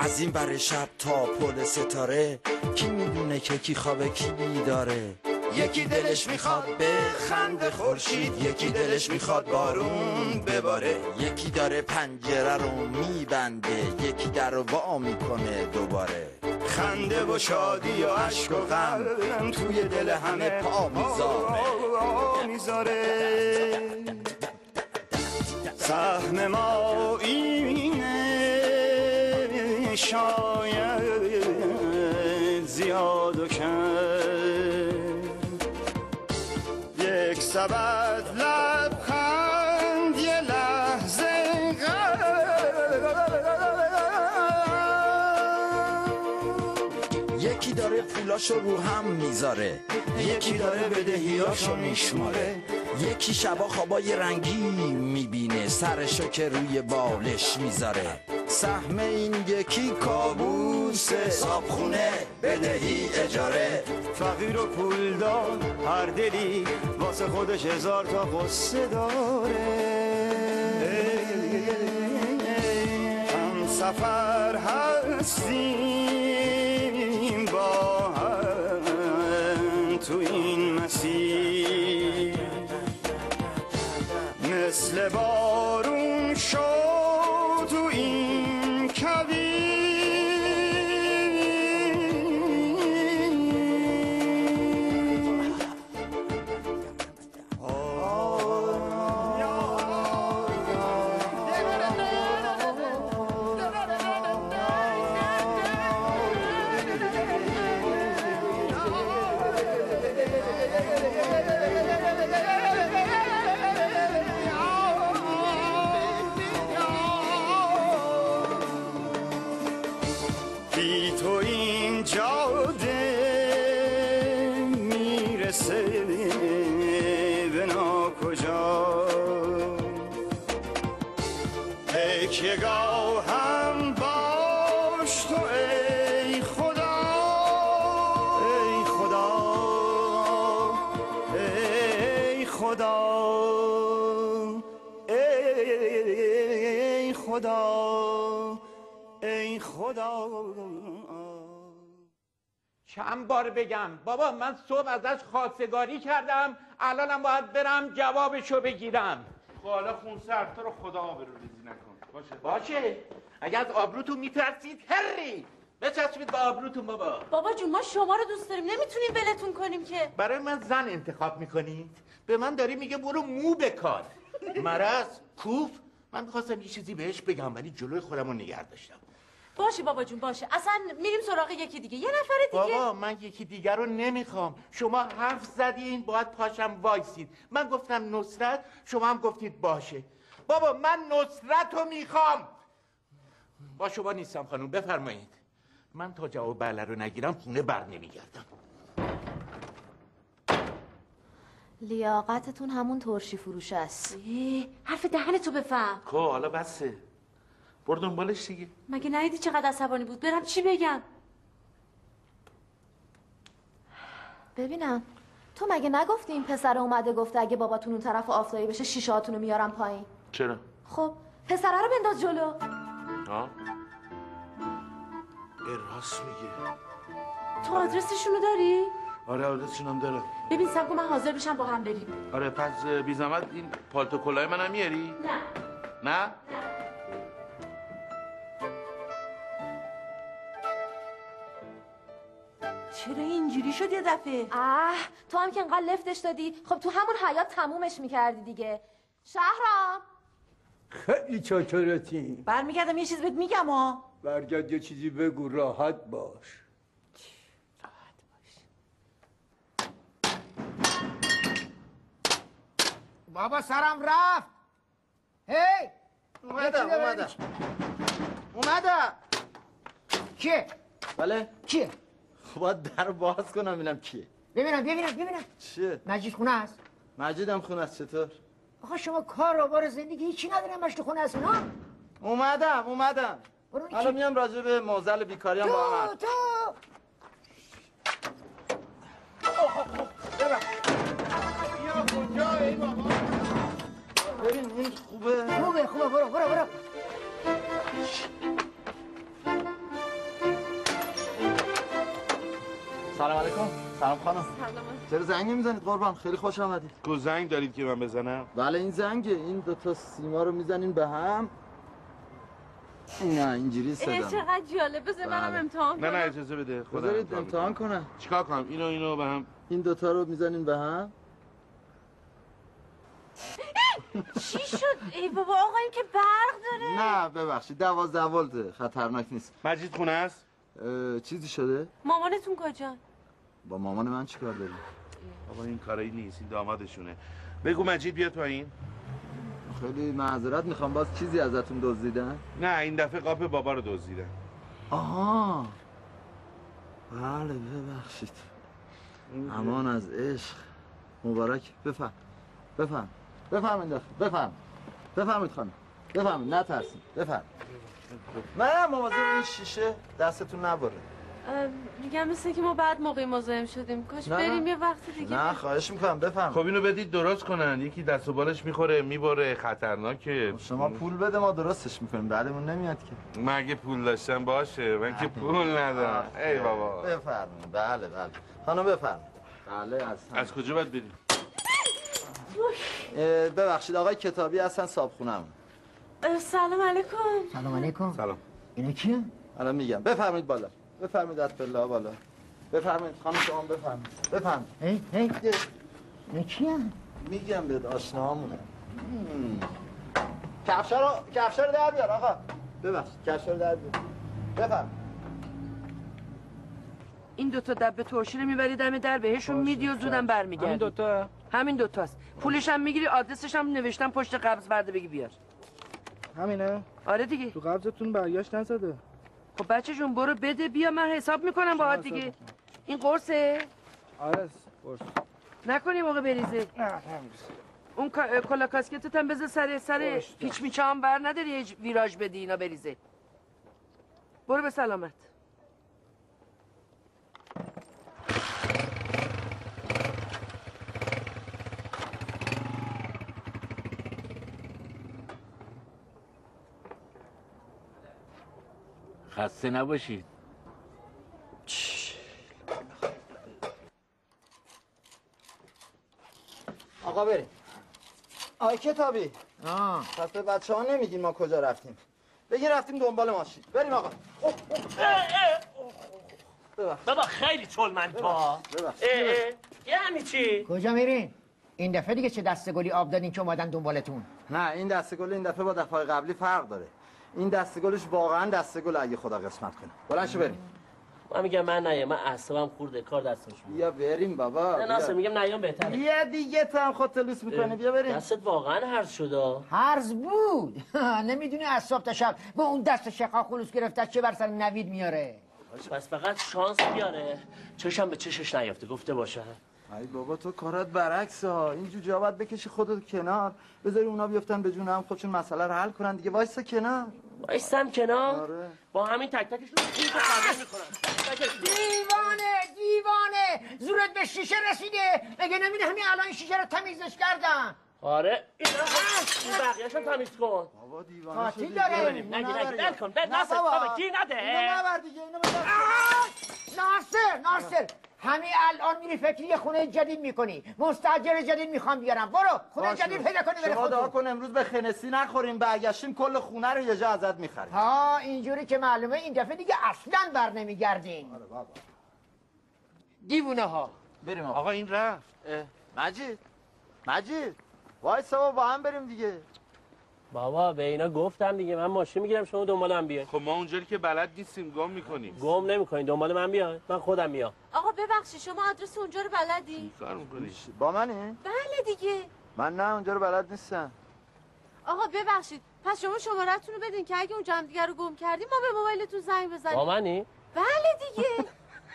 از این بر شب تا پل ستاره، کی میدونه که کی خوابه کی بیداره. یکی دلش میخواد به خند خورشید، یکی دلش میخواد بارون بباره. یکی داره پنجره رو میبنده، یکی در رو وا میکنه دوباره. خنده و شادی و عشق و غم توی دل همه پا میذاره. سهم ما اینه شاید زیاد و کم، یک سبد لبخند یه لحظه غم. یکی داره پولاشو رو هم میذاره، یکی داره بدهیاشو میشماره. یکی شبا خوابای رنگی میبینه، سرشو که روی بالش میذاره. سهم این یکی کابوسه، صابخونه بدهی اجاره. فقیر و پولدار هر دلی واسه خودش هزار تا قصه داره. هم سفر هستیم با هم تو این مسیر، مثل بارون شد تو این کویر. بی تو این جاده میرسه به ناکجا. تکیه‌گاه هم باش تو ای خدا، ای خدا، ای خدا، ای خدا، ای خدا. چند بار بگم بابا من صبح ازش خواستگاری کردم، الانم باید برم جوابشو بگیرم. خب حالا خونسرد تو رو خدا آبروریزی نکن. باشه اگه از آبروتون میترسید هری بچسبید به آبروتون. بابا جون ما شما رو دوست داریم، نمیتونیم ولتون کنیم که. برای من زن انتخاب میکنید؟ به من داری میگه برو مو بکار. مرض کوف. من میخواستم یه چیزی بهش بگم ولی جلوی خودم رو نگه داشتم. باشه بابا جون باشه، اصلا میریم سراغ یکی دیگه، یه نفر دیگه. بابا من یکی دیگه رو نمیخوام. شما حرف زدین باید پاشم وایسید. من گفتم نصرت، شما هم گفتید باشه. بابا من نصرت رو میخوام. با شما نیستم خانم، بفرمایید. من تا جواب بله رو نگیرم خونه بر نمیگردم. لیاقتتون همون ترشی فروش است. حرف دهنتو بفهم. خب حالا بسه، برو دنبالش دیگه. مگه ندیدی چقدر عصبانی بود؟ برم چی بگم؟ ببینم تو مگه نگفتی این پسر اومده گفته اگه باباتون اون طرف آفتابی بشه شیشه هاتونو میارم پایین؟ چرا؟ خب پسره رو بنداز جلو. ها؟ راست میگه. تو آدرسشونو داری؟ آره آدرسشون هم دارم. ببین سب کن من حاضر بشم با هم بریم. آره پس بی زحمت این پالتو کلاه منم میاری؟ نه؟ چرا اینجوری شد یه دفعه؟ تو هم که انقدر لفتش دادی، خب تو همون حیاط تمومش میکردی دیگه. شهرام خیلی چاکرتی. برمیگردم یه چیز بهت میگم برگرد یه چیزی بگو، راحت باش. بابا سرم رفت. هی اومدم کیه؟ بله کیه؟ خب باید در باز کنم ببینم کیه. ببینم چیه؟ مجید خونه است؟ مجیدم خونه است. چطور؟ آخه شما کار و بار زندگی هیچی ندارم مشت خونه است اینا؟ اومدم حالا میام راجع به موزل بیکاری هم با هم. تو بیا کجایی بابا؟ ببین این خوبه برو سلام خانم. سلام. چرا زنگ نمیزنید قربان؟ خیلی خوش آمدید. زنگ دارید که من بزنم؟ بله این زنگه. این دوتا سیما رو میزنین به هم. نه اینجوری صدا. چقدر جالب. بذار منم امتحان کنم. نه اجازه بده خودم بذارید امتحان کنم. چیکار کنم؟ اینو به هم. این دوتا رو میزنین به هم. چی شد؟ ای بابا آقا این که برق داره. نه ببخشید 12 ولت خطرناک نیست. مجید خونه است؟ چیزی شده؟ مامانتون کجا؟ با مامان من چیکار داری؟ بابا این کارایی نیست، این دامادشونه. بگو مجید بیا تو این. خیلی معذرت میخوام، باز چیزی ازتون دزدیدن؟ نه این دفعه قاپ بابا رو دزدیدن. آها بله ببخشید. امان از عشق. مبارک. بفرمایید بفرمایید خانم. بفرمایید نترسید. بفرمایید. نه مواظب این شیشه دستتون نبره. میگم مثل که ما بعد موقعی مزاحم شدیم. کاش بریم یه وقت دیگه. نه خواهش میکنم بفرمایید. خب اینو بدید درست کنن. یکی دست و بالش میخوره میبره، خطرناکه. شما پول بده ما درستش میکنیم. بعدمون نمیاد که. من اگه پول داشتم باشه، من که پول ندارم. ای بابا. بفرمایید. بله خانم بفرمایید. بله از کجا باید بریم؟ ببخشید آقای کتابی هستن صابخونه‌مون. سلام علیکم. سلام علیکم. سلام. اینا کیه؟ الان میگم. بفرمایید بالا. بفرمایید بالله بالا. بفرمایید خانم شما بفرمایید. هی اینا کیه؟ میگم بهت آشناهامونه. کفشا رو در بیار آقا. ببخشید کفشا رو در بیار. بفرمایید. این دوتا دبه ترشی رو میبری دم در بهشون میدی و زودم برمیگردی. همین دوتاست. پولش هم میگیری، آدرسش هم نوشتم پشت قبض برده بگی بیار. همینه؟ آره دیگه. تو قبضتون برگشت نزده. خب بچه جون برو بده بیا، من حساب میکنم باهات دیگه. این قرصه؟ آره قرص. نکنی موقع بریزه. نه نمیریزه. اون کلا کاسکتت هم بذار سر پیچ میچه هم بر نداری یه ویراژ بدی اینا بریزه. برو به سلامت. خسته نباشید. آقا بریم. آقای کتابی. پس به بچه ها نمیگین ما کجا رفتیم. بگین رفتیم دنبال ماشین. بریم آقا. بابا خیلی چلمن تا. یعنی چی؟ کجا میرین؟ این دفعه دیگه چه دستگلی آب دادین که اومدن دنبالتون؟ نه این دستگل این دفعه با دفعه قبلی فرق داره. این دستگلش واقعا دستگل اگه خدا قسمت کنه. بلند شو بریم. من میگم من اعصابم خورده کار دستش میاد. بیا بریم بابا. نه ناصر میگم نیام بهتره. بیا دیگه تو هم خودت لوس میکنی. بیا بریم. دستت واقعا هرز شده. هرز بود. نمیدونی از صبح تا شب با اون دست شقا خلوص گرفته چه بر سر نوید میاره. بس فقط شانس بیاره چشم به چشش نیافته گفته باشه. ای بابا تو کارات برعکس ها. این جوجه باید بکشی خودت کنار، بذاری اونا بیفتن به جون هم خودشون مسئله رو حل کنن دیگه. وایسا کنار. وایسم کنار. آره. با همین تک تکشون پول تو خرج میکنن. دیوانه زورت به شیشه رسیده. مگه نمیدونی همین الان شیشه رو تمیزش کردم. آره اینا این بقیه‌شو تمیز کن. بابا دیوانه شدی. قاطی داره. نگی ول کن. بل ناصر بابا گیر نده. اینو نبر دیگه. اینو ناصر همین الان میری فکری یه خونه جدید میکنی. مستاجر جدید میخوام بیارم. برو خونه جدید پیدا کنی بره شما دعا خودتون. کن امروز به خنسی نخوریم، برگشتیم کل خونه رو یه جا ازت میخریم. ها اینجوری که معلومه این دفعه دیگه اصلا بر نمیگردین. آره بابا. دیوونه ها. بریم آقا این رفت. مجید وایسا با هم بریم دیگه. بابا به اینا گفتم دیگه من ماشین میگیرم شما دنبالم بیاین. خب ما اونجوری که بلد نیستیم گم میکنیم. گم نمیکنین دنبال من بیاین من خودم میام. آقا ببخشید شما آدرس اونجا رو بلدی؟ کار میکنی؟ با منی؟ بله دیگه. من نه اونجا رو بلد نیستم. آقا ببخشید پس شما شماره‌تون رو بدین که اگه اونجا هم دیگه رو گم کردیم ما به موبایلتون زنگ بزنیم. با منی؟ بله دیگه.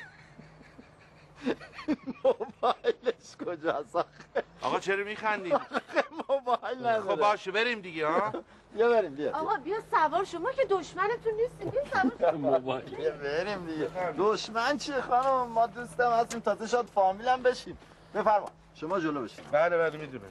موبایلش کجاست آخه؟ آقا چرا میخندید؟ موبایل نداره. خب باشه بریم دیگه ها. بیا بریم بیا. آقا بیا سوار شما که دشمنتون نیستیم. بیا سوار. موبایل. بیا بریم دیگه. دشمن چیه خانم؟ ما دوستم هستیم تازه شاید فامیلم بشیم. بفرما شما جلو بشین. بله میدونم.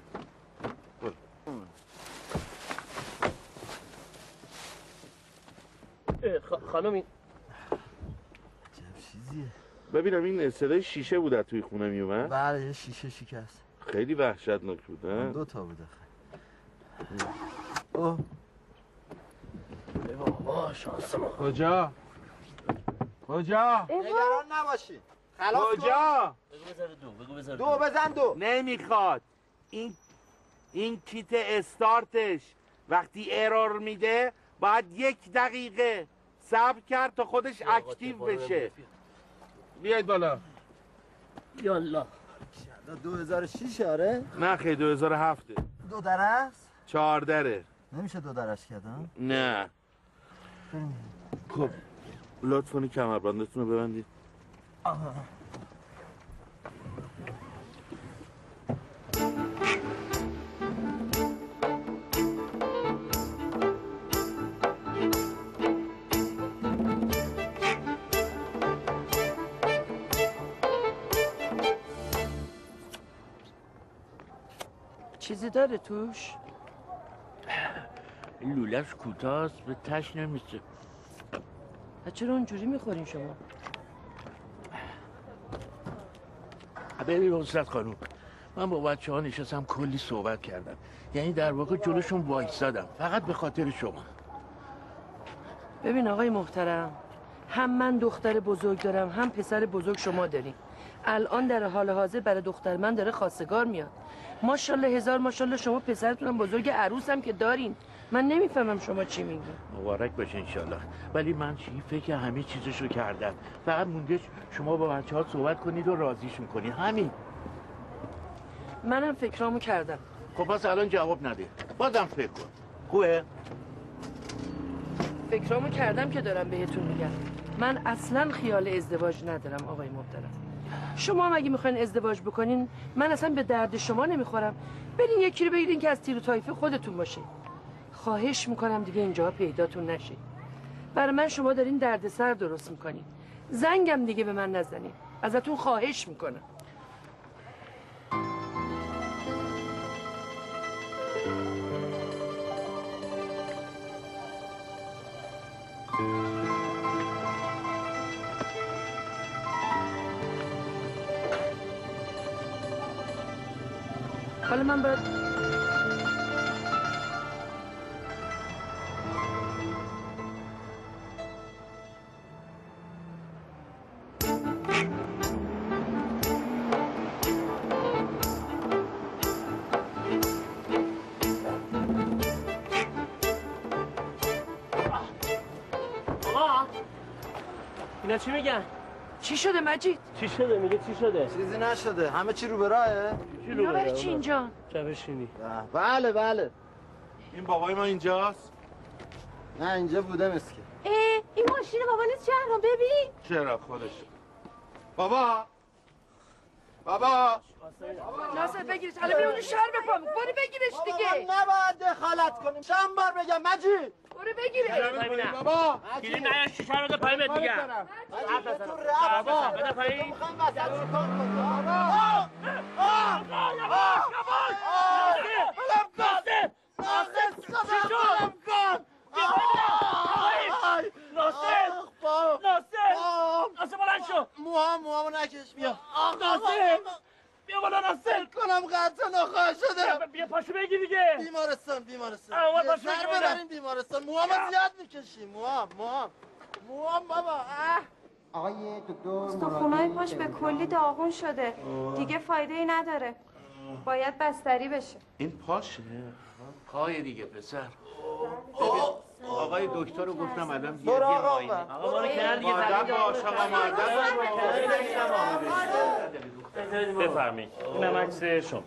خانم این چیزیه؟ ببینم این صدای شیشه بود از توی خونه میومد؟ بله یه شیشه شکست. خیلی وحشتناک بود نه؟ 2 تا بوده. اوه کجا؟ کجا؟ نگران نباشی. خلاص کجا؟ بگو بذار دو بزن دو. نمیخواد. این کیت استارتش وقتی ارور میده باید 1 دقیقه صبر کرد تا خودش اکتیو بشه. بیاید بالا. یالا 2006 آره؟ نه خیلی 2007 2 در است؟ 4 دره. نمیشه 2 درش کردم؟ نه. خب لطف کنی کمربندتون رو ببندید. چیزی داره توش؟ این لوله‌اش کوتاست به تش نمیشه. چرا اونجوری میخورین شما؟ ببین نصرت خانوم، من با بچه ها نشستم کلی صحبت کردم، یعنی در واقع جلوشون وایسادم فقط به خاطر شما. ببین آقای محترم، هم من دختر بزرگ دارم هم پسر بزرگ شما داریم. الان در حال حاضر برای دختر من داره خواستگار میاد. ماشاءالله هزار ماشاءالله شما پسرتونم بزرگ عروسم که دارین. من نمیفهمم شما چی میگین. مبارک باشه انشالله. ولی من فکر همه چیزشو کردم، فقط مونده شما با بچه ها صحبت کنید و راضیشون کنید، همین. منم فکرامو کردم. خب پس الان جواب نده، بازم فکر کن. خوبه؟ فکرامو کردم که دارم بهتون میگم. من اصلا خیال ازدواج ندارم آقای محترم. شما هم اگه میخواین ازدواج بکنین من اصلا به درد شما نمیخورم. برین یکی رو بگیرین که از تیر و طایفه خودتون باشه. خواهش میکنم دیگه اینجا پیداتون نشه. برای من شما دارین دردسر درست میکنین. زنگم دیگه به من نزنین. ازتون خواهش میکنم. حالا من باید اینا چی میگن؟ چی شده مجید؟ چی شده؟ میگه چی شده؟ چیزی نشده، همه چی رو به راهه؟ اینا برای چی اینجا؟ جبشینی. بله بله. این بابای ما اینجاست؟ نه اینجا بوده مسکه. این ماشین بابا نیست شهرام ببین. چرا خودش؟ بابا ناصر بگیرش. الان بیا اون شهر بپام. برو بگیرش دیگه. نباید دخالت کنیم. چند بار بگم مجید. برو بگیرش. بابا گیری نیا شیشه رو ده پایین بهت میگم. بابا بده پایین. میخوایم وسط چیکار کنیم؟ ناصر بلند شو. موهامو نکش بیا. ناصر بیا بالا ناصر. کنم قطع نخواهد شده. بیا پاشو بگی دیگه. بیمارستان سر ببرین بیمارستان. موهامو زیاد میکشی. موهام بابا. آقای دکتر استخونای پاش به کلی داغون شده. دیگه فایده ای نداره. باید بستری بشه. این پاشه؟ پای دیگه پسر. آقای دکتر رو گفتم الان بیا پایین. آقا ما رو کنار دیگه مادر باش آقا مادر بفرمایید. اینم عکس شما.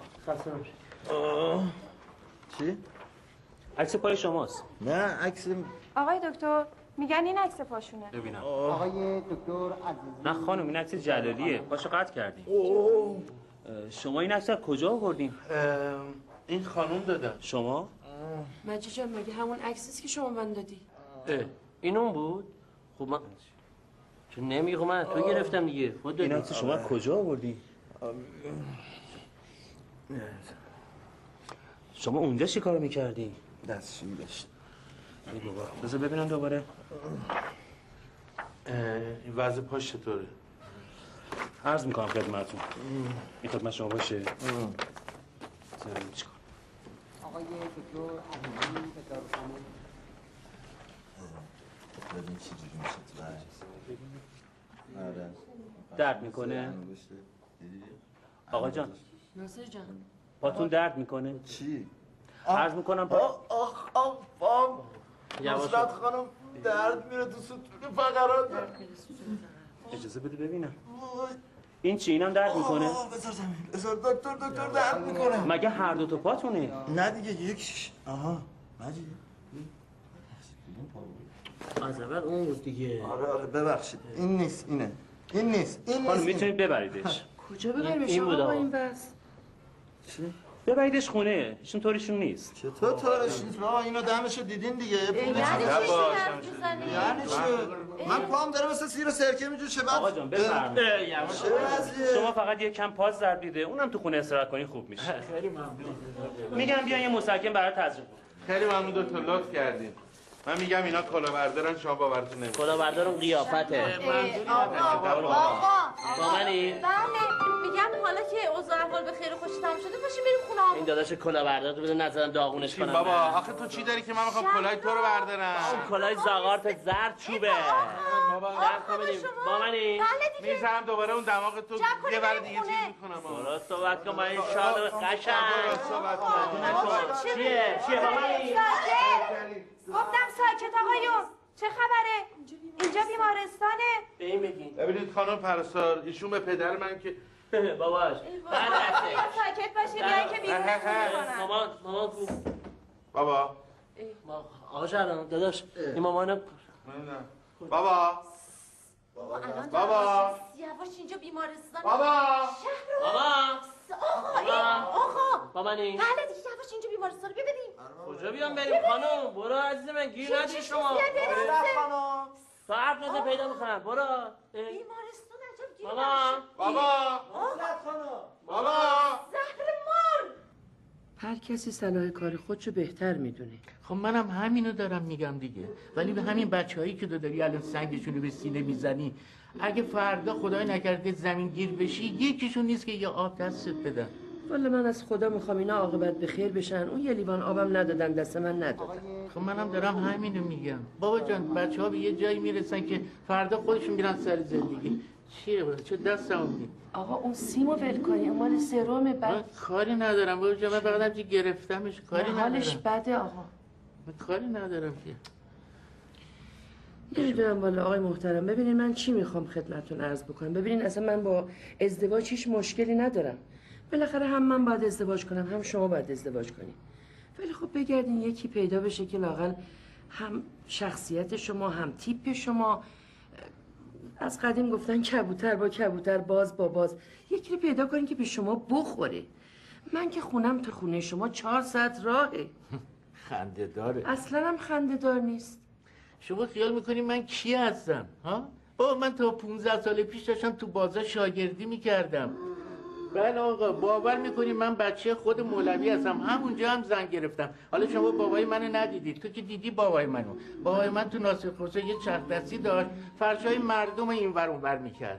چی؟ عکس پای شماست. نه عکس آقای دکتر میگن این عکس پاشونه. ببینم. آقای دکتر عزیزی. نه خانم این عکس جلالیه. پاشو قطع کردیم. شما این عکس از کجا آوردین؟ این خانوم دادن. شما؟ مجید جان مگه همون عکسیست که شما من دادی؟ این اون بود؟ خب من چون نمیگم من تو گرفتم دیگه. این عکس شما کجا آوردی؟ شما اونجا چی کار میکردی؟ دستشویی داشت. ای بابا بذار ببینم دوباره. این وضع پاش چطوره؟ عرض میکنم خدمتتون. این خدمت شما باشه. چیکار؟ آقای دکتر امیری به داروخانه. ببین چی جوری میشه تو آره. درد میکنه؟ آقا جان. ناصر جان. پاتون درد میکنه؟ چی؟ عرض میکنم پام نصرت خانم درد میره تو ستون فقرات. اجازه بده ببینم. این چی؟ اینم درد میکنه؟ بذار زمین بذار دکتر درد میکنه. مگه هر دو تا پاتونه؟ نه دیگه یکیش. آها مجید از اول اون بود دیگه. آره ببخشید این نیست اینه. این نیست خانم میتونید ببریدش. کجا ببریمش آقا این بس؟ چی؟ ببریدش خونه. ایشون طوریشون نیست. چطور طورش نیست بابا؟ اینو دمشو دیدین دیگه. یعنی چی حرف میزنی؟ یعنی چی؟ من پام داره مثل سیر سرکه میجوشه بعد. آقا جان بفرمایید. شما فقط یک کم پاس ضرب دیده. اونم تو خونه استراحت کنی خوب میشه. خیلی ممنون. میگم بیا یه مسکن برای تزریق کن. خیلی ممنون دکتر لطف کردین. من میگم اینا کلاهبردارن شما باورتون نمیشه. کلاهبردارم قیافته. با منی؟ بله میگم حالا که اوضاع احوال به خیر و خوشی تمام شده باشیم بریم خونه‌مون. این داداش کلاهبردار رو بده نظرم داغونش کنم. بابا آخه تو چی داری که من میخوام کلاه تو رو بردارم؟ اون کلاه زاغارت زرد چوبه. با منی؟ میذارم دوباره اون دماغ تو یه بار دیگه چیز میکنم. درست صحبت کن با این شاد قشنگ. صحبت کن. چیه با منی؟ گفتم ساکت آقایون. چه خبره؟ اینجا بیمارستانه. به این بگین. ببینید خانم پرستار ایشون به پدر من که باباش. ساکت باشی بیاین که بیرون مامان کو؟ بابا. آقا شهرام داداش این مامانم. بابا. بابا. یواش اینجا بیمارستانه. بابا. آقا. با منی؟ بله دیگه یواش اینجا بیمارستانه ببینیم. کجا بیام بریم خانم؟ برو عزیز من گیر ندی شما. تا حرف نزه پیدا میکنم برو. بیمارستان عجب گیر بابا. بابا. زهر مار. هر کسی صلاح کار خودشو بهتر میدونه. خب منم همینو دارم میگم دیگه. ولی به همین بچه‌هایی که داری الان سنگشون رو به سینه میزنی اگه فردا خدای نکرده زمین گیر بشی یکیشون نیست که یه آب دستت بدن. والا من از خدا میخوام اینا عاقبت به خیر بشن. اون یه لیوان آبم ندادن دست من ندادن. خب منم دارم همینو میگم. بابا جان بچه‌ها به یه جایی میرسن که فردا خودشون میرن سر زندگی. چیه چه دستمون میگی؟ آقا اون سیمو ول کنی اون مال سرم بعد کاری ندارم بابا جان من فقط همچی گرفتمش کاری ندارم. حالش بده آقا. من کاری ندارم که. نمیدونم والا آقای محترم ببینین من چی میخوام خدمتتون عرض بکنم. ببینین اصلا من با ازدواج هیچ مشکلی ندارم. بالاخره هم من باید ازدواج کنم هم شما باید ازدواج کنیم. ولی خب بگردین یکی پیدا بشه که لااقل هم شخصیت شما هم تیپ شما. از قدیم گفتن کبوتر با کبوتر باز با باز. یکی رو پیدا کنین که به شما بخوره. من که خونم تا خونه شما 4 ساعت راهه. خنده داره. اصلا هم خنده دار نیست. شما خیال میکنی من کی هستم ها؟ بابا من تا 15 سال پیش داشتم تو بازار شاگردی میکردم. بله آقا باور میکنی من بچه خود مولوی هستم. همونجا هم زن گرفتم. حالا شما بابای منو ندیدید. تو که دیدی بابای منو. بابای من تو ناصر خسرو یه چرخ دستی داشت فرشای مردم اینور اونور میکرد.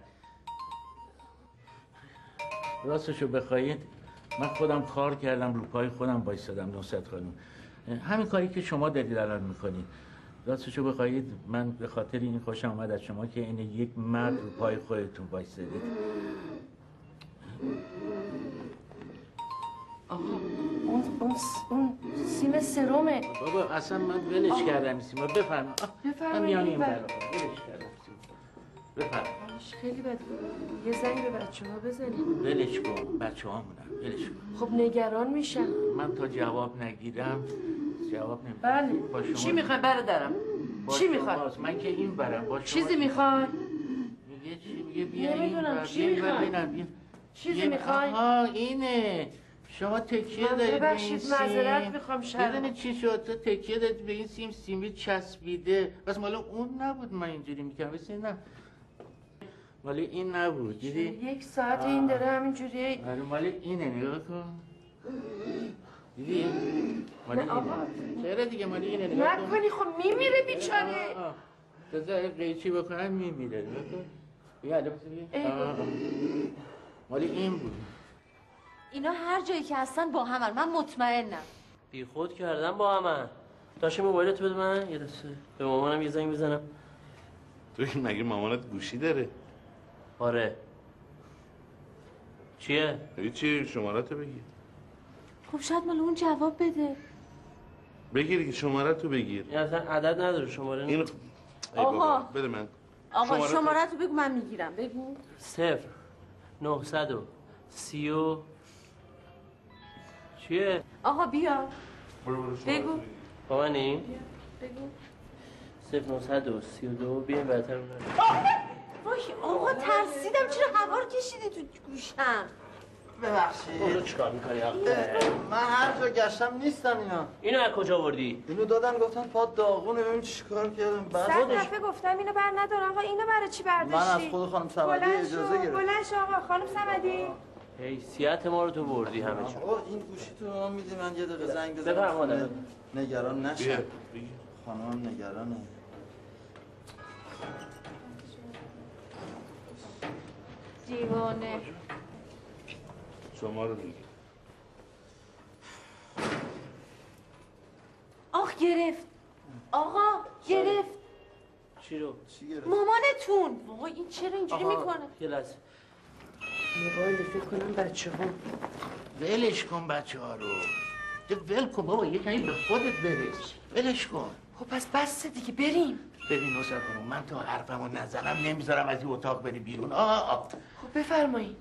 راستشو بخواید من خودم کار کردم رو پای خودم وایسادم نصرت خانم. همین کاری که شما دارید الان میکنید. راستشو بخواید من به خاطر این خوشم اومد از شما که این یک مرد رو پای خودتون وایسادید. آقا اون سیم سرمه. بابا اصلا من ولش کردم سیما. بفرمایید. من میام این برا. ولش کردم سیما. بفرمایید. خیلی بد. یه زنگ به بچه‌ها بزنید. ولش کن بچه‌هامونم. ولش کن. خب نگران میشم. من تا جواب نگیرم جواب نمیدم. بله. چی میخوای برادرم؟ چی میخوای؟ من که این برم با شما. چیزی میخوای؟ میگه چی میگه بیا این نمیدونم چی میخوای؟ چیزی میخوای؟ آها اینه. شما تکیه دارید به این سیم. ببخشید معذرت میخوام میدونی چی شد؟ تو تکیه دارید به این سیم سیمی چسبیده. بس مال اون نبود من اینجوری میکنم. بس نه مال این نبود. دیدی؟ 1 ساعت این داره همینجوریه. مال اینه نگاه کن. دیدی؟ مال اینه. چرا دیگه مال اینه نگاه کن. نکنی خب میمیره بیچاره. بذار قیچی بکنم میمیره. نگاه کن. بیا علی بسید مالی این بود. اینا هر جایی که هستن با همن، من مطمئنم. بی خود کردم با همه. داشته موبایلت بده من یه دسته به مامانم یه زنگ بزنم. تو مگه مامانت گوشی داره؟ آره. چیه؟ هیچی، شماره‌تو بگیر. خب شاید مال اون جواب بده. بگیر که شماره‌تو بگیر. این اصلا عدد نداره شماره. این آقا بده من. آقا شماره‌تو بگو من میگیرم. بگو 0930 چیه؟ آقا بیا. بگو. با منی؟ بگو 0932 بیاین برتر اون وای آقا ترسیدم، چرا هوا رو کشیدی تو گوشم؟ ببخشید. اونو چیکار می‌کنی آقا؟ من هر جا گشتم نیستن اینا. اینو از کجا آوردی؟ اینو دادن گفتن پا داغونه، ببین چیکار کردم. صد دفعه گفتم اینو بر ندار آقا، اینو برای چی برداشتی؟ من از خود خانم صمدی اجازه گرفتم. بلند شو آقا خانم صمدی. حیثیت ما رو تو بردی همه جا. آقا این گوشیتو به من میدی من یه دقیقه زنگ بزنم. بفرمایید. نگران نشم. خانمم نگرانه. دیوانه. شما رو میگی. آخ گرفت. آقا گرفت. چی رو؟ چی گرفت؟ مامانتون. وای این چرا اینجوری میکنه؟ یه لحظه. موبایل فکر کنم بچه ها. ولش کن بچه ها رو. ول کن بابا، یه کمی به خودت برس. ولش کن. خب پس بس دیگه بریم. ببین نصر خانم، من تا حرفمو نزنم نمیذارم از این اتاق بری بیرون. خب بفرمایید.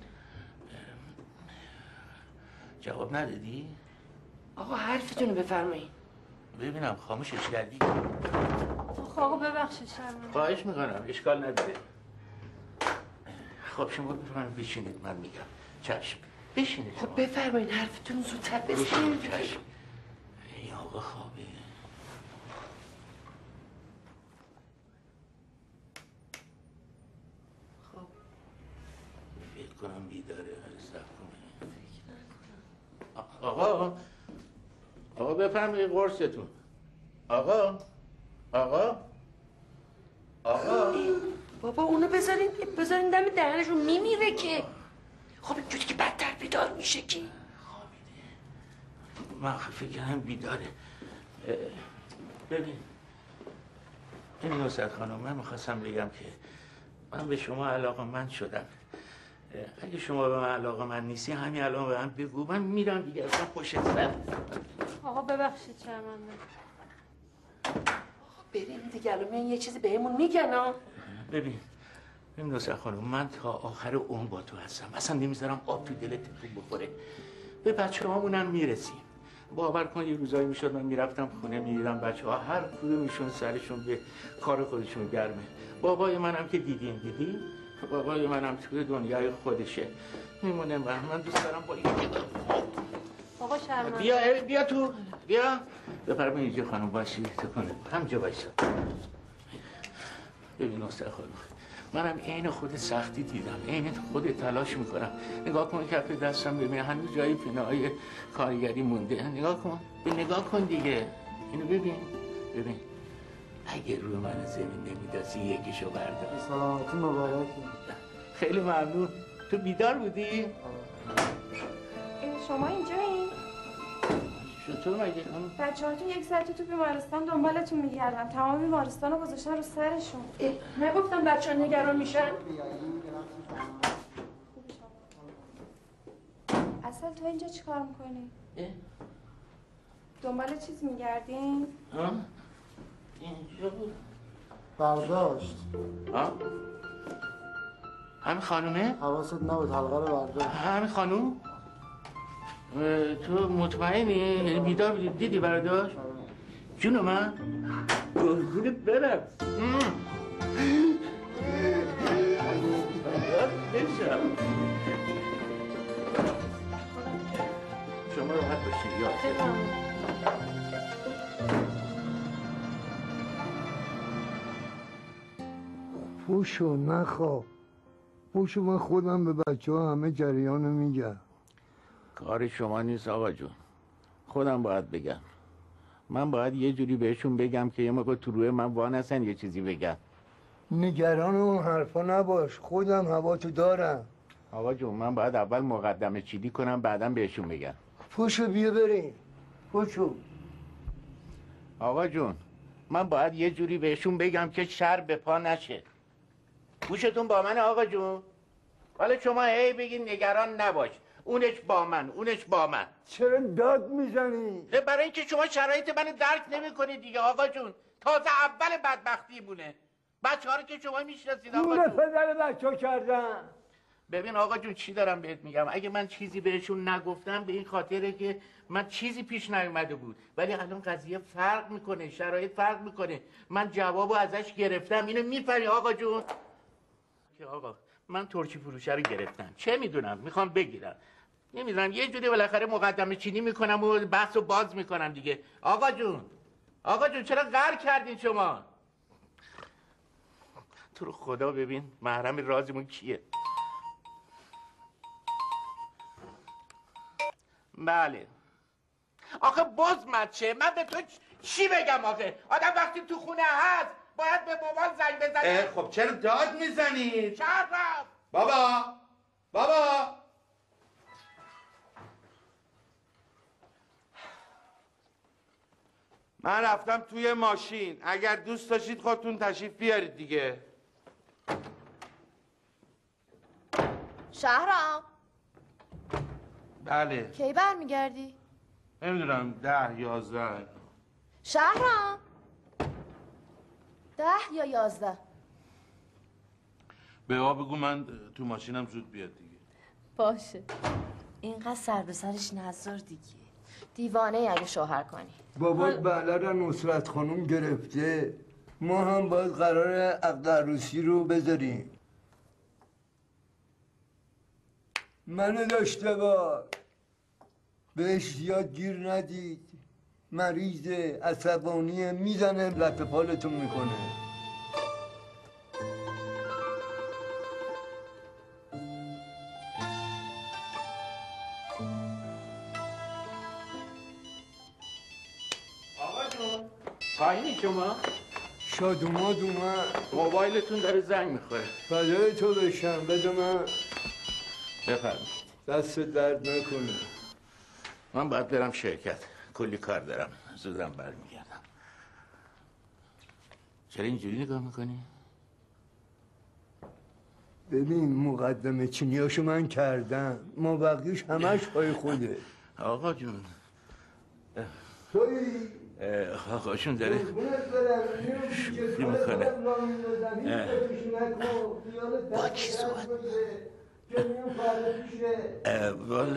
جواب ندادی؟ آقا حرفتون رو بفرمایید. ببینم خاموشش کردی؟ آقا ببخشید شرمنده. خواهش میکنم، اشکال نداره. خب شما بفرمایید بشینید، من میگم. چشم بشینید. خب بفرمایید حرفتون زودتر بزنید. چشم. این آقا خوابه. خب فکر کنم بیداره. آقا بفرمایید قرصتون. آقا بابا اونو بذارین دم دهنشون میمیره که. خب اینجوری که بدتر بیدار میشه که. من فکر کنم بیداره. ببین نصرت خانم، من میخواستم بگم که من به شما علاقه‌مند شدم. اگه شما به من علاقه‌مند نیستی همین الان به من بگو، من میرم دیگه، اصلا پشت سر. آقا ببخشید شرمنده. آقا بریم دیگه، الان میان یه چیزی بهمون میگن ها. ببین نصرت خانم، من تا آخر عمر با تو هستم، اصلا نمیذارم آب تو دلت تکون بخوره. به بچه‌هامونم میرسیم. باور کن یه روزایی میشد من میرفتم خونه میدیدم بچه‌ها هر کدومشون سرشون به کار خودشون گرمه. بابای منم که دیدی بابای منم توی دنیای خودشه میمونه. من دوست دارم با این آقا شرمنده. بیا تو بیا بپرم اینجا خانم باشی تو کنه همجا بایستا. ببین نصرت خانم، منم عین خود سختی دیدم، عین خود تلاش میکنم. نگاه کن کف دستم، ببین هنوز جایی پناهای کارگری مونده. نگاه کن دیگه، اینو ببین. اگه روی من زمین نمیداسی یکیشو بردار. سلامتی مبارک. خیلی ممنون. تو بیدار بودی؟ شما اینجایین؟ چطور مگه؟ بچه‌هاتون یک ساعته تو بیمارستان دنبالتون میگردن، تمام بیمارستان رو گذاشتن رو سرشون. نگفتم بچه‌ها نگران میشن؟ اصل تو اینجا چیکار میکنی؟ دنبال چیز میگردین؟ اینجا بود. برداشت. همین خانومه؟ حواست نبود، حلقه رو برداشت. همین خانوم؟ تو مطمئنی؟ یعنی بیدار بودی دیدی برداشت؟ جونو من؟ قربونت برم. شما راحت باشید یاد. پوشو نخواب. پوشو، من خودم به بچه ها همه جریانو میگم. کار شما نیست آقا جون، خودم باید بگم. من باید یه جوری بهشون بگم که یه موقع تو روی من وانستن یه چیزی بگم. نگران اون حرفا نباش، خودم هوا تو دارم. آقا جون من باید اول مقدمه چیدی کنم بعدا بهشون بگم. پوشو بیا بریم. پوشو. آقا جون من باید یه جوری بهشون بگم که شر به پا نشه. گوشتون با من آقا جون؟ حالا شما هی بگین نگران نباش، اونش با من، اونش با من. چرا داد میزنی؟ برای اینکه شما شرایط منو درک نمی‌کنید دیگه آقا جون. تازه اول بدبختی مونه. بچه‌ها رو که شما میشناسید آقا دور جون. پدر بچه کردم. ببین آقا جون چی دارم بهت میگم، اگه من چیزی بهشون نگفتم به این خاطره که من چیزی پیش نیومده بود، ولی الان قضیه فرق میکنه، شرایط فرق میکنه. من جوابو ازش گرفتم، اینو میفهمی آقا جون؟ که آقا من ترکی فروشه رو گرفتم، چه میدونم میخوام بگیرم، نمیدونم یه جوری بالاخره مقدمه چینی میکنم و بحثو باز میکنم دیگه. آقا جون چرا قهر کردین شما؟ تو رو خدا ببین محرم رازمون کیه؟ بله آخه بزمت چه؟ من به تو چی بگم آخه؟ آدم وقتی تو خونه هست باید به بابا زنگ بزنه. خب چرا داد میزنید؟ شهر رفت. بابا من رفتم توی ماشین، اگر دوست داشتید خودتون تشریف بیارید دیگه. شهرام بله کی برمیگردی؟ نمیدونم 10-11. شهرام 10 یا 11؟ به آقا بگو من تو ماشینم زود بیاد دیگه. باشه. اینقدر سر به سرش نذار دیگه، دیوانه اگه شوهر کنی. بابات بله را نصرت خانم گرفته، ما هم باید قرار عقد عروسی رو بذاریم. منو داشته باش، بهش زیاد گیر ندید، مریضه، عصبانیه، میزنه لط پالتون میکنه. آقا جون پایینی شما؟ شادوماد اومد. موبایلتون داره زنگ میخوره. فدای تو بشم، بده من. بفرمایید. دست درد نکنه. من باید برم شرکت، کلی کار دارم، زودم برمیگردم. چرا اینجوری نگاه میکنی؟ ببین مقدمه چینیاشو من کردم، ما بقیش همش پای خوده. آقا جون توی آقاشون داره شوخی میکنه. با کی صحبت والا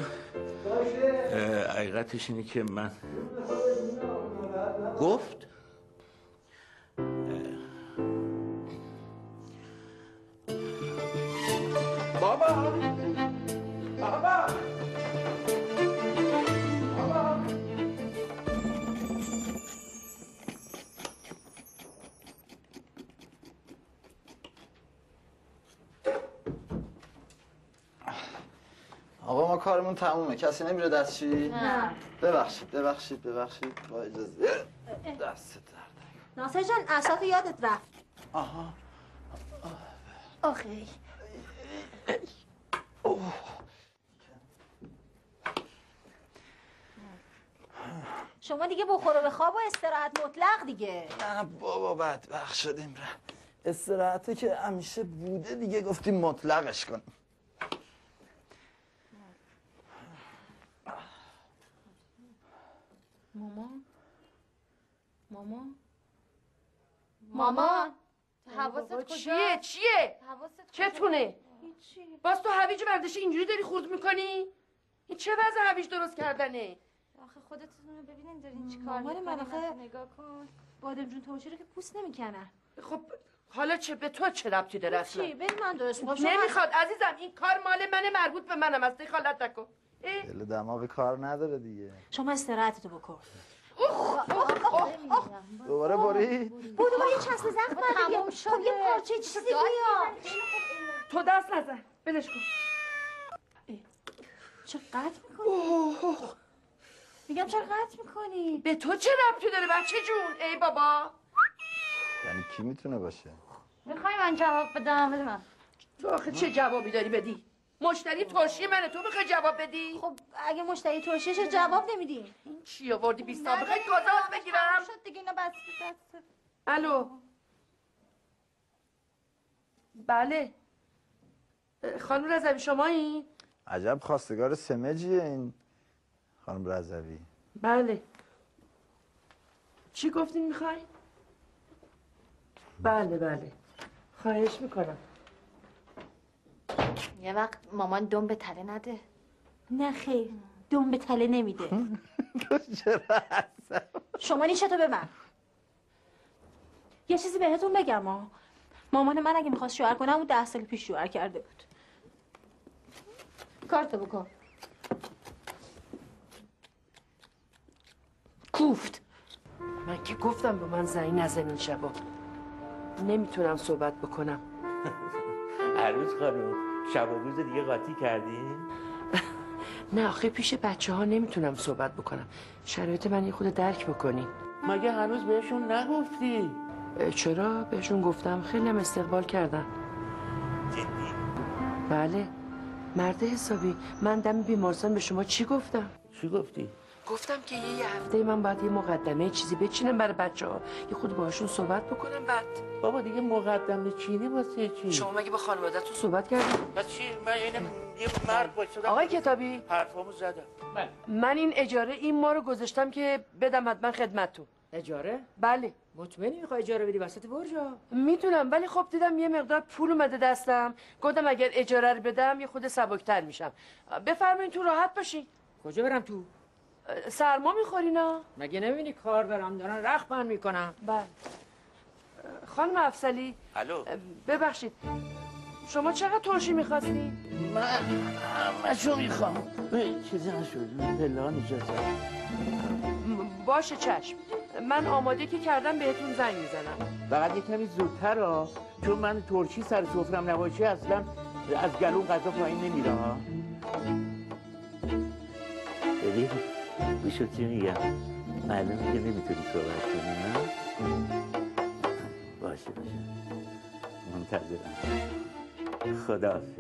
حقیقتش اینه که من گفت بابا آقا ما کارمون تمومه، کسی نمیره دستشویی؟ نه. ببخشید با اجازه. دست درد. ناصر جان اصاف یادت رفت. آها آخی شما دیگه بخور و بخواب و استراحت مطلق دیگه. نه بابا بدبخت شدیم استراحته که همیشه بوده دیگه، گفتیم مطلقش کنیم. مامان حواست کجا؟ چیه؟ حواست چتونه؟ هیچی. باز تو هویج برداشتی اینجوری داری خورد میکنی؟ این چه وضع هویج درست کردنه؟ آخه خودتون رو ببینین دارین چی کار مامان من میکنین. آخه نگاه کن بادم جون توشه رو که پوست نمیکنن. خب حالا چه به تو چه ربطی داره اصلا؟ چی؟ بریم من درست میکنم. نمیخواد عزیزم، این کار مال منه، مربوط به منم است، دخالت نکن. دل دماغ کار نداره دیگه. شما استراحتتو بکن. دوباره بری؟ بودو با یه چسب زخم تمام شده. خب یه پارچه چیزی بیا. تو دست نزن، بلش کن. چه قطع میکنی؟ میگم چرا قطع میکنی؟ به تو چه ربطی داره بچه جون؟ ای بابا یعنی کی میتونه باشه؟ میخوای من جواب بدم؟ بده من. تو آخه چه جوابی داری بدی؟ مشتری ترشی منه، تو میخوای جواب بدی؟ خب اگه مشتری ترشیه چه جواب نمیدی؟ این چی آوردی 20 تا بخوای گازاز بگیرم؟ شد دیگه اینا بس. الو. بله. خانم رضوی شمایی؟ عجب خواستگار سمجیه این خانم رضوی. بله. چی گفتین میخوای؟ بله بله. خواهش میکنم. یه وقت مامان دم به تله نده. نه خیر، دم به تله نمیده. چرا شما نیشتو به من. یه چیزی بهتون بگم مامان من اگه میخواست شوهر کنه اون 10 سال پیش شوهر کرده بود. کارتو بکن. کوفت. من که گفتم به من زنگ نزنین شبا. نمیتونم صحبت بکنم. عروس خانم شب و روز دیگه قاطی کردین؟ نه آخه پیش بچه ها نمیتونم صحبت بکنم. شرایط من یه خود درک بکنین. مگه هنوز بهشون نگفتی؟ چرا؟ بهشون گفتم، خیلی هم استقبال کردن. جدی؟ بله. مرد حسابی، من دم بیمارستان به شما چی گفتم؟ چی گفتی؟ گفتم که یه هفته من باید یه مقدمه چیزی بچینم برای بچه ها، یه خود باهاشون صحبت بکنم. بعد بابا دیگه مقدمه چینی واسه چی؟ شما مگه با خانواده‌تون صحبت کردین؟ بس چی؟ من یه مرد باشدم. آقای کتابی حرفامو زدم. من این اجاره این ما رو گذاشتم که بدم حتما خدمتتون. اجاره؟ بله. مطمئنی میخوای اجاره بدی وسط برجا؟ میتونم، ولی خب دیدم یه مقدار پول اومده دستم، گفتم اگر اجاره رو بدم یه خود سبکتر میشم. بفرمایید تو راحت باشین. کجا برم تو؟ سرما میخورینا؟ مگه نمیبینی کار دارم دارن رخت پهن میکنم؟ بله. خانم افضلی. الو. ببخشید شما چقدر ترشی میخواستین؟ من همشو میخوام. چیزی نشد پلان اجازه. باشه چشم، من آماده که کردم بهتون زنگ میزنم. فقط یه کمی زودتر ها، چون من ترشی سر سفرم نباشه اصلا از گلوم غذا پایین نمیره ها. ببین بشو چی میگم، معلومه که نمیتونی صحبت کنی ها. باشه منتظرم. خداحافظ.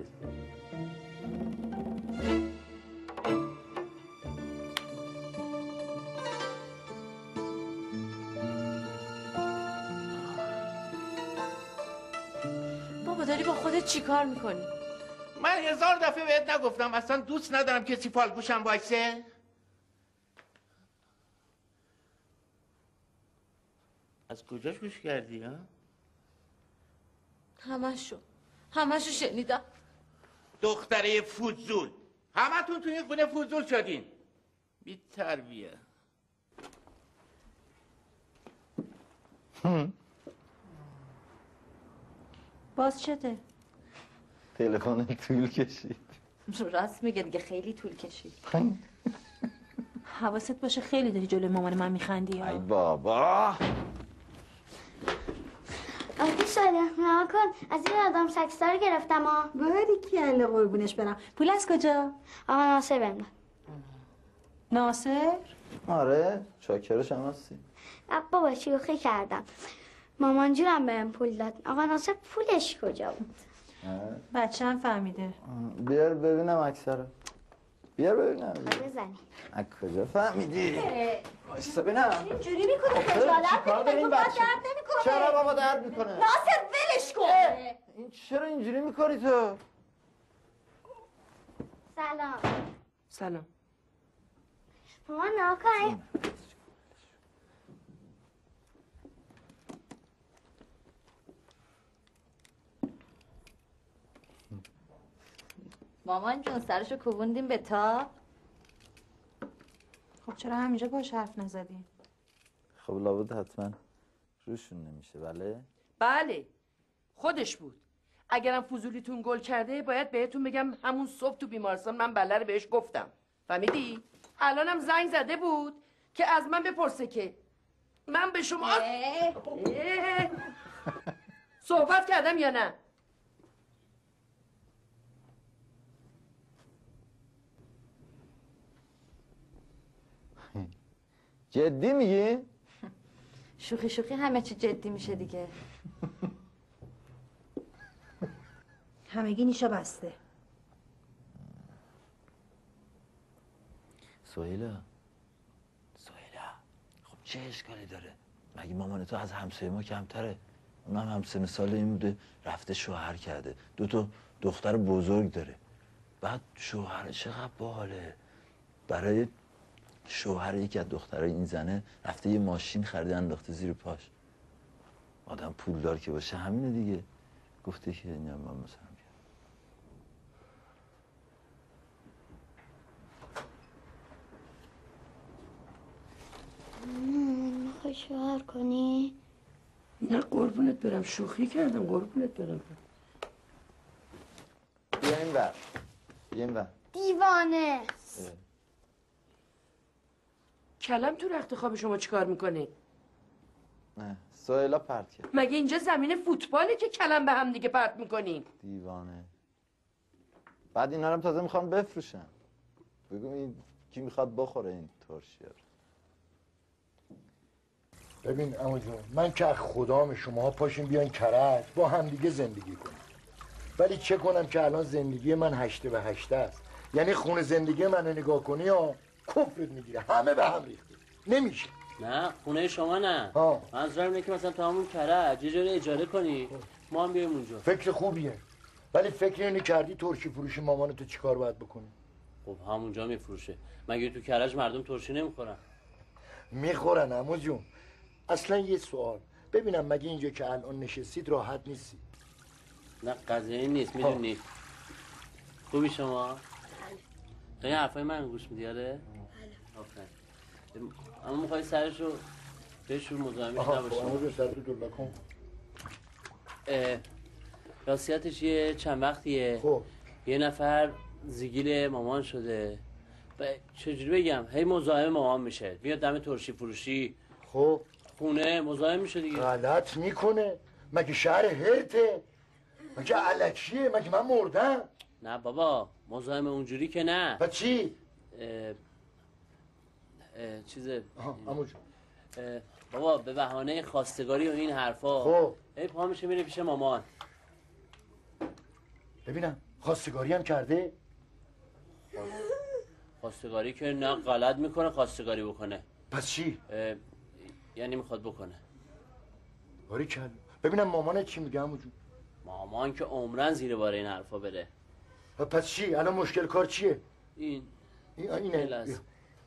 بابا داری با خودت چی کار میکنی؟ من 1000 دفعه بهت نگفتم اصلا دوست ندارم کسی پالگوشم وایسه؟ از کجاش گوش کردی ها؟ همشو شنیدم. دختره فوزول، همتون توی این خونه فوزول شدین. بی تربیه. باز چته؟ تلفن طول کشید. راست میگه دیگه، خیلی طول کشید. حواست باشه خیلی داری جلوی مامان من میخندی. ای بابا آنتی ساله نها کن، از این آدم سکستار گرفتم ها. باری کله قربونش برم. پول از کجا؟ آقا ناصر بهم داد. ناصر؟ آره چاکرش هم هستی. بابا شوخی کردم. مامان جونم بهم پول داد. آقا ناصر پولش کجا بود؟ بچه هم فهمیده. بیار ببینم اکثر. بیار ببینم. بزنی. از کجا فهمیدی؟ بایستا ببینم. اینجوری میکنه خجالت نمیکنه. درد نمیکنه. چرا بابا درد میکنه؟ ناصر ولش کن. این چرا اینجوری میکنی تو؟ سلام. سلام. مامان نها کن. مامان جون سرشو کوبوندیم به تا. خب چرا همینجا باش حرف نزدیم؟ خب لابد حتما روشون نمیشه. بله خودش بود. اگرم فضولیتون گل کرده باید بهتون بگم همون صبح تو بیمارستان من بله رو بهش گفتم. فهمیدی؟ الانم زنگ زده بود که از من بپرسه که من به شما صحبت کردم یا نه. جدی میگی؟ شوخی همه چی جدی میشه دیگه. همگی نیشا بسته. سهیلا خب چه اشکالی داره؟ مگه مامان تو از همسایه ما کمتره؟ اونم هم سن سال این بوده، رفته شوهر کرده، 2 دختر بزرگ داره. بعد شوهر چقدر باحاله، برای شوهر یکی از دخترای این زنه رفته یه ماشین خریده انداخته زیر پاش. آدم پولدار که باشه همینه دیگه. گفته که این هم من مثلا میخوای شوهر کنی؟ نه قربونت برم، شوخی کردم، قربونت برم. بیا این ور. دیوانه. کلم تو رخت خواب شما چیکار میکنه؟ نه سهیلا پرت کرد. مگه اینجا زمین فوتباله که کلم به هم دیگه پرت میکنین؟ دیوانه. بعد اینا رو تازه میخوان بفروشن. بگو این کی میخواد بخوره این ترشیار. ببین عمو جون، من که خدام شما پاشین بیاین کرج با هم دیگه زندگی کنیم. ولی چه کنم که الان زندگی من 8 به 8 است. یعنی خونه زندگی من نگاه کنی یا کفرت میگیره، همه به هم ریخته، نمیشه. نه خونه شما نه. منظورم اینه که مثلا تا همون کرج یه جوری اجاره کنی ما هم بیایم اونجا. فکر خوبیه، ولی فکر اینو کردی ترشی فروشی مامانتو چیکار باید بکنی؟ خب همونجا میفروشه. مگه تو کرج مردم ترشی نمیخورن؟ میخورن عمو جون. اصلا یه سوال، ببینم مگه اینجا که الان نشستید راحت نیستی؟ نه قضیه نیست، میدونی. خوبی شما؟ این حرفای من گوش میدی آره؟ آفرین. اما میخوای سرشو بهشون مزاحمش نباشی. اما سرتو دلبه کن. راستیتش یه چند وقتیه یه نفر زیگیل مامان شده. چجوری بگم؟ هی مزاحم مامان میشه، میاد دم ترشی فروشی خب خونه مزاحم میشه دیگه. غلط میکنه، مگه شهر هرته؟ مگه علکیه؟ مگه من مردم؟ نه بابا مزاحم اونجوری که نه. و چی؟ چیزه عمو جون بابا به بهانه خواستگاری و این حرفا خب هی پا میشه میره پیش مامان. ببینم خواستگاری هم کرده؟ خواستگاری که نه غلط میکنه خواستگاری بکنه. پس چی؟ یعنی میخواد بکنه. باری کل. ببینم مامانت چی میگه عمو جون؟ مامان که عمرن زیر بار این حرفا بره. پس چی؟ الان مشکل کار چیه؟ اینه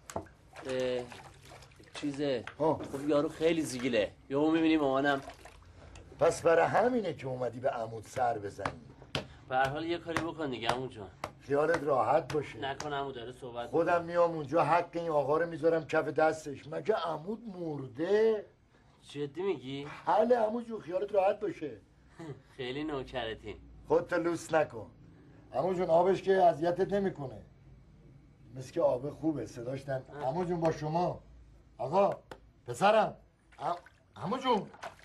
چیزه. خب یارو خیلی زیگیله، یهو میبینی مامانم. پس برای همینه که اومدی به عمود سر بزنی. به هر حال یه کاری بکن دیگه عمو جان. خیالت راحت باشه. نکن عمو داره صحبت خودم میام اونجا حق این آقا رو میذارم کف دستش. مگه عمود مرده؟ جدی میگی؟ حله عمو جون خیالت راحت باشه. خیلی نوکرتین. خودت لوس نکن. عمو جون آبش که اذیتت نمیکنه. مثل که آب خوبه صداش نم. عمو جون با شما. آقا پسرم. عمو جون.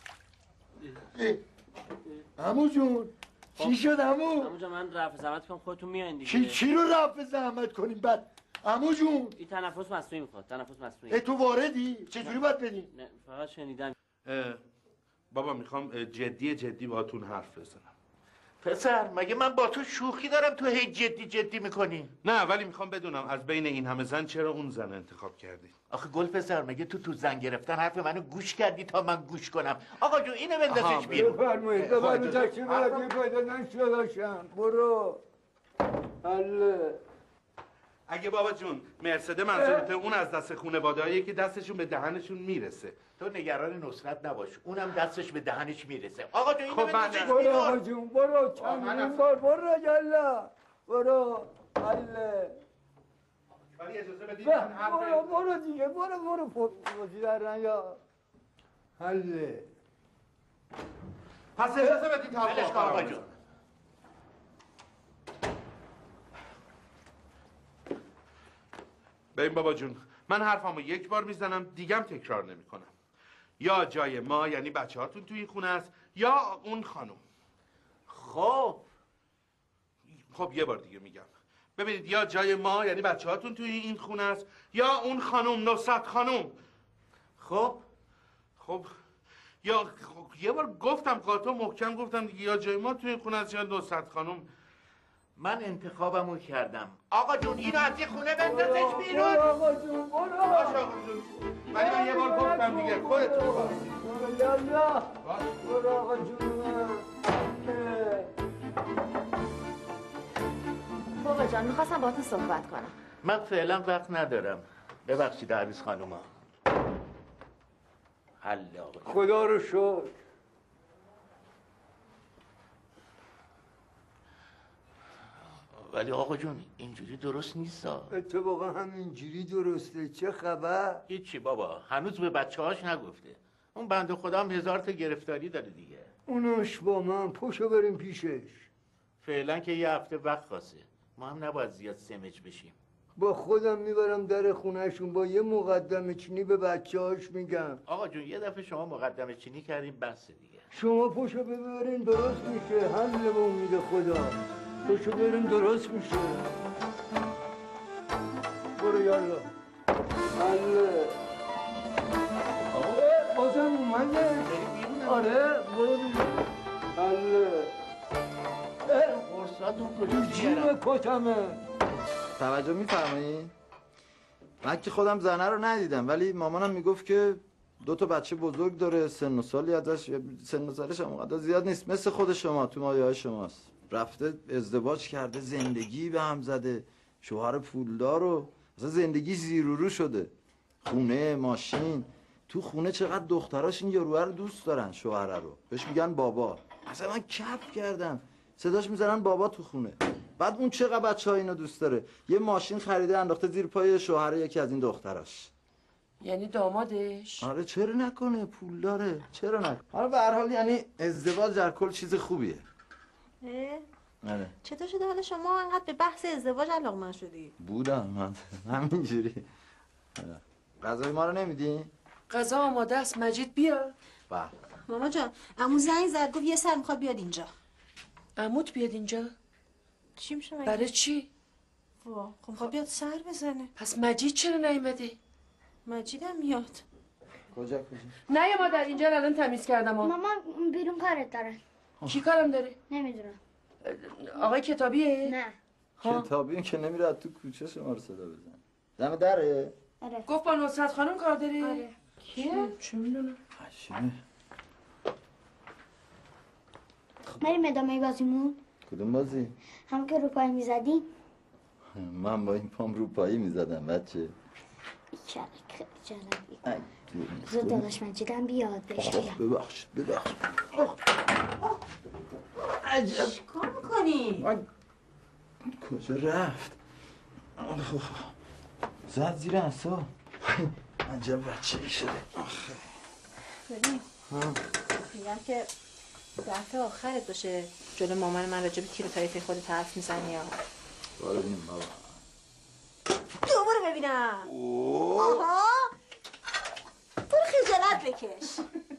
عمو جون چی شد عمو؟ عمو جان من رفع زحمت کنم خودتون میایین دیگه. چی رو رفع زحمت کنیم بعد؟ عمو جون این تنفس مصنوعی میخواد، تنفس مصنوعی. تو واردی؟ چجوری باید بدی؟ نه فقط شنیدم. بابا میخوام جدی باهاتون حرف بزنم. پسر مگه من با تو شوخی دارم تو هی جدی میکنی؟ نه ولی میخوام بدونم از بین این همه زن چرا اون زن انتخاب کردی؟ آخه گل پسر مگه تو زن گرفتن حرف منو گوش کردی تا من گوش کنم؟ آقا جون اینو بندازش بیرون. بفرمایید تشریف بردی پیدا نشداشم. برو حله. اگه بابا جون مرسده منظورته اون از دست خانواده‌ایه که دستشون به دهنشون میرسه. تو نگران نصرت نباش، اونم دستش به دهنش میرسه. آقا جون اینو خب بندازش برو بیرون. آقا جون برو چندین بار برو یلا برو حله. ولی اجازه بدید برو دیگه برو بازی در نیا حله. پس اجازه بدید ولش کن آقا جون. ببین بابا جون من حرفمو یک بار میزنم دیگم تکرار نمیکنم. یا جای ما یعنی بچه‌هاتون تو این خونه است یا اون خانم. خب یه بار دیگه میگم. ببینید یا جای ما یعنی بچه‌هاتون توی این خونه است یا اون خانم نصرت خانم. خب یا یه بار گفتم قاطع محکم گفتم دیگه، یا جای ما توی این خونه هست یا نصرت خانم. من انتخابمو کردم. آقا جون اینو از این خونه بندازش بیرون. آقا جون برو. باشه آقا جون، ولی من یه بار گفتم دیگه خودتون باشید. یالا برو آقا جون من. بابا جان میخواستم با تو صحبت کنم. من فعلا وقت ندارم. ببخشید عروس خانوما. حل آقا. خدا رو شکر. ولی آقا جون اینجوری درست نیست. اتفاقا همینجوری درسته. چه خبر؟ هیچی بابا، هنوز به بچه‌هاش نگفته. اون بنده خدا هم 1000 تا گرفتاری داره دیگه. اونش با من پشو بریم پیشش. فعلا که یه هفته وقت خواسته. ما هم نباید زیاد سمج بشیم. با خودم میبرم در خونهشون، با یه مقدمه چینی به بچه‌هاش میگم. آقا جون یه دفعه شما مقدمه چینی کردیم بس دیگه. شما پشو ببرین درست میشه. حل به امید خدا. پشو بریم درست میشه. برو یالا. حل. بازم اومده. آره برو حل. قرصاتون کجا جیب کتمه. توجه میفرمایید؟ من که خودم زنه رو ندیدم، ولی مامانم میگفت که 2 تا بچه بزرگ داره، سن و سالی ازش، سن و سالش هم اونقدر زیاد نیست، مثل خود شما، تو مایه‌های شماست. رفته ازدواج کرده، زندگی به هم زده، شوهر پولدار و اصلا زندگی زیر و رو شده. خونه، ماشین، تو خونه چقدر دختراش این یاروه رو دوست دارن، شوهر رو بهش میگن بابا. اصلا من کف کردم، صداش میزنن بابا تو خونه. بعد اون چقدر بچه‌ها اینو دوست داره، یه ماشین خریده انداخته زیر پای شوهر یکی از این دختراش. یعنی دامادش؟ آره چرا نکنه، پول داره، چرا نکنه. حالا به هر حال یعنی ازدواج در کل چیز خوبیه. آره. چطور شده حالا شما انقدر به بحث ازدواج علاقه‌مند شدی؟ بودم من همینجوری. غذای ما رو نمیدی؟ غذا آماده است، مجید بیا. بله. ماما جان عمو زنگ زد گفت یه سر میخواد بیاد اینجا. عموت بیاد اینجا؟ چی میشه مگه؟ برای چی؟ خب میخواد بیاد سر بزنه. پس مجید چرا نیومده؟ مجیدم میاد. کجا؟ نه یا مادر اینجا الان تمیز کردم ها. مامان بیرون کارت دارن. کی کارم داره؟ نمیدونم. آقای کتابیه؟ نه. کتابی که نمیره تو کوچه شما رو صدا بزن. دم دره؟ آره. گفت با نصرت خانم کار داره؟ آره. کیه؟ چه میدونم. عجیبه. بریم ادامه بازیمون؟ کدوم بازی؟ هم که روپایی میزدیم؟ من با این پام روپایی میزدم بچه. جنبی زود داداش مجیدم بیاد بهش بگم. ببخش. عجب چیکار میکنی؟ کجا رفت؟ زد زیر عصا. عجب بچه‌ای شده. ببین میگم که دفعه آخرت باشه جلو مامان من راجع به تیر و تایفه خودت حرف میزنی یا بارو ببینیم بابا. دوباره ببینم. آها برو خجالت بکش.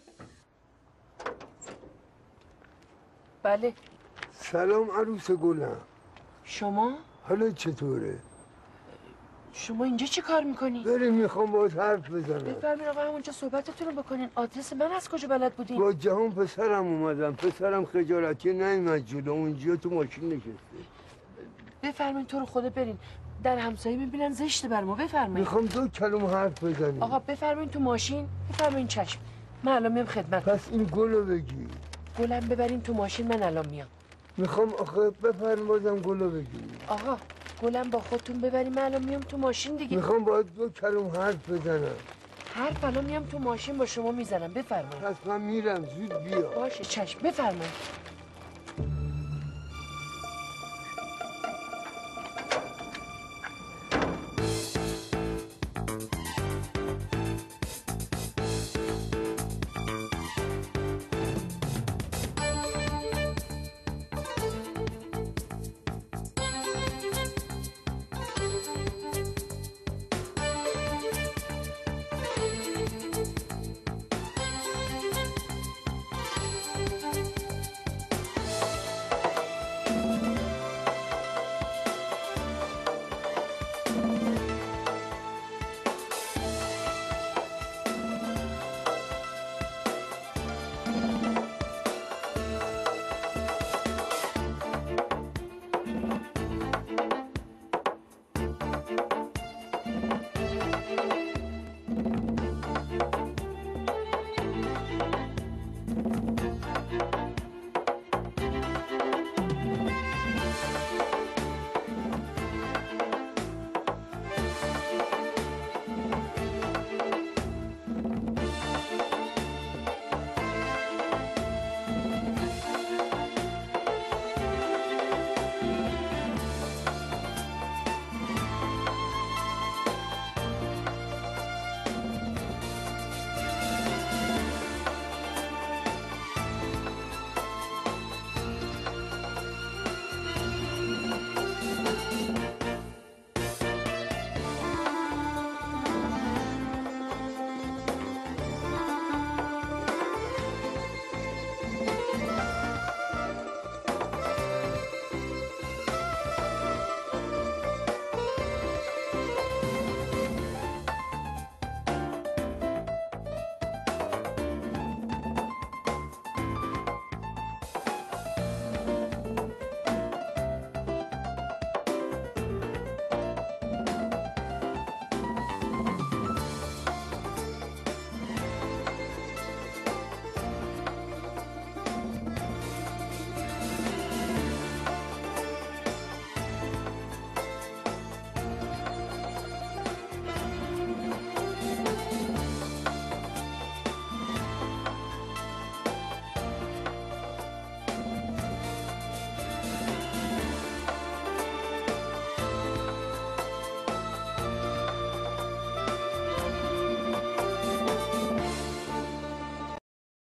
بله. سلام عروس گلم. شما؟ حالا چطوره؟ شما اینجا چی کار میکنی؟ بریم میخوام باید حرف بزنم. بفرمین آقا همونجا صحبتتون رو بکنین. آدرس من از کجا بلد بودین؟ با جهان پسرم اومدم. پسرم خجالتی نیومد جلو، اونجا تو ماشین نشسته. بفرمین تو رو خدا برین. در همسایه میبینن زشته بر ما. بفرمین. میخوام 2 کلمه حرف بزنیم. آقا بفرمین تو ماشین. بفرمین چشم. من الان میام خدمت. پس این گلو بگی. گلم ببرین تو ماشین، من الان میام. میخوام آخه بفرم بازم گلو بگی. آقا گلم با خودتون ببرین، من الان میام تو ماشین دیگه. میخوام باید 2 کلمه حرف بزنم. حرف الان میام تو ماشین با شما میزنم. بفرمایید. پس من میرم، زود بیا. باشه چشم. بفرمایید.